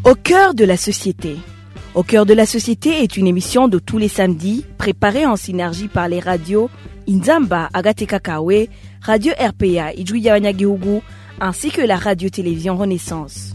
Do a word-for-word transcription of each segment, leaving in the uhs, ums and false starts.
Au cœur de la société. Au cœur de la société est une émission de tous les samedis, préparée en synergie par les radios Inzamba, Agatekakawe, Radio R P A, Ijwi Yabanyagihugu, ainsi que la radio-télévision Renaissance.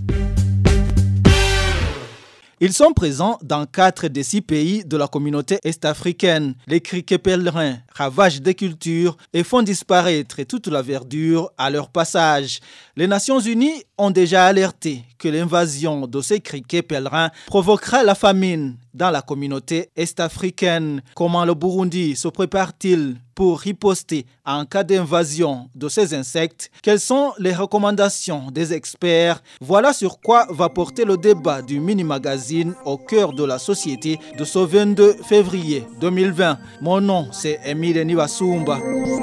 Ils sont présents dans quatre des six pays de la communauté est-africaine. Les criquets pèlerins ravagent des cultures et font disparaître toute la verdure à leur passage. Les Nations Unies ont déjà alerté que l'invasion de ces criquets pèlerins provoquera la famine dans la communauté est-africaine. Comment le Burundi se prépare-t-il pour riposter en cas d'invasion de ces insectes? Quelles sont les recommandations des experts? Voilà sur quoi va porter le débat du mini-magazine Au cœur de la société de ce vingt-deux février deux mille vingt. Mon nom, c'est Emile Niwasumba.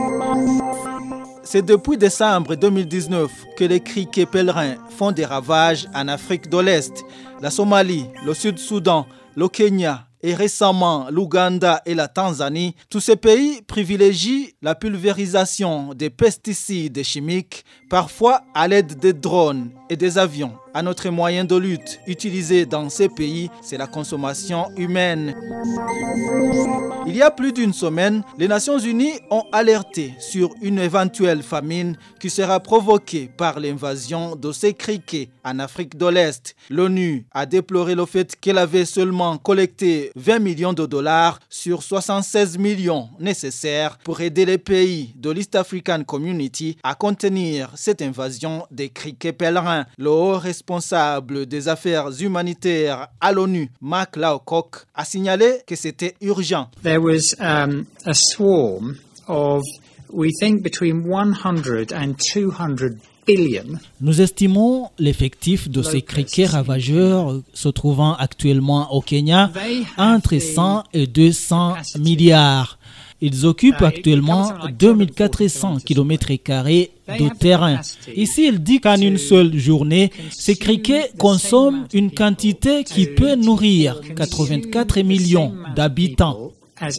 C'est depuis décembre deux mille dix-neuf que les criquets pèlerins font des ravages en Afrique de l'Est, la Somalie, le Sud-Soudan, le Kenya et récemment l'Ouganda et la Tanzanie. Tous ces pays privilégient la pulvérisation des pesticides chimiques, parfois à l'aide des drones et des avions. Un autre moyen de lutte utilisé dans ces pays, c'est la consommation humaine. Il y a plus d'une semaine, les Nations Unies ont alerté sur une éventuelle famine qui sera provoquée par l'invasion de ces criquets en Afrique de l'Est. L'ONU a déploré le fait qu'elle avait seulement collecté vingt millions de dollars sur soixante-seize millions nécessaires pour aider les pays de l'East African Community à contenir cette invasion des criquets pèlerins. Le haut responsable des affaires humanitaires à l'ONU, Mark Lowcock, a signalé que c'était urgent. There was um, a swarm of, we think, between one hundred and two hundred billion. Nous estimons l'effectif de ces criquets ravageurs se trouvant actuellement au Kenya entre cent et deux cents milliards. Ils occupent actuellement deux mille quatre cents kilomètres carrés de terrain. Ici, il dit qu'en une seule journée, ces criquets consomment une quantité qui peut nourrir quatre-vingt-quatre millions d'habitants.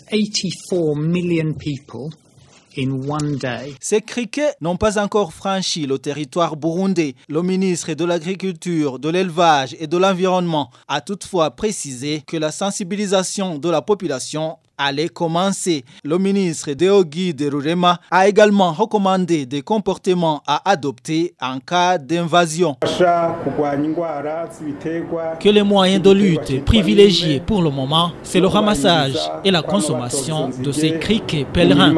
Ces criquets n'ont pas encore franchi le territoire burundais. Le ministre de l'Agriculture, de l'Élevage et de l'Environnement a toutefois précisé que la sensibilisation de la population allait commencer. Le ministre Deogi Derurema a également recommandé des comportements à adopter en cas d'invasion. Que les moyens de lutte privilégiés pour le moment, c'est le ramassage et la consommation de ces criquets pèlerins.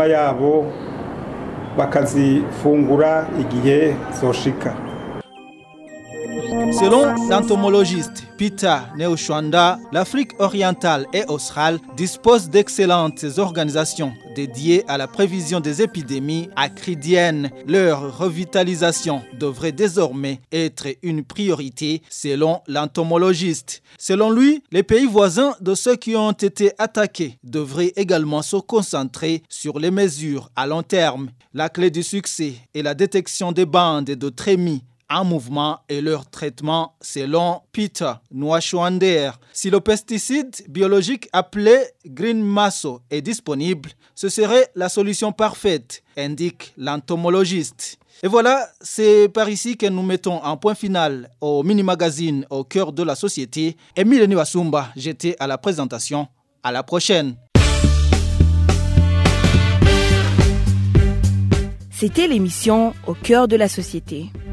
Selon l'entomologiste Peter Neuschwander, l'Afrique orientale et australe dispose d'excellentes organisations dédiées à la prévision des épidémies acridiennes. Leur revitalisation devrait désormais être une priorité selon l'entomologiste. Selon lui, les pays voisins de ceux qui ont été attaqués devraient également se concentrer sur les mesures à long terme. La clé du succès est la détection des bandes de trémies en mouvement et leur traitement selon Peter Nwashwander. Si le pesticide biologique appelé Green Maso est disponible, ce serait la solution parfaite, indique l'entomologiste. Et voilà, c'est par ici que nous mettons un point final au mini-magazine Au cœur de la société. Emile Niwasumba, j'étais à la présentation. À la prochaine. C'était l'émission Au cœur de la société.